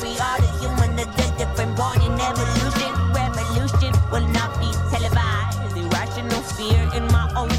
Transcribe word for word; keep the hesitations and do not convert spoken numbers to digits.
we are the human, the different born in evolution.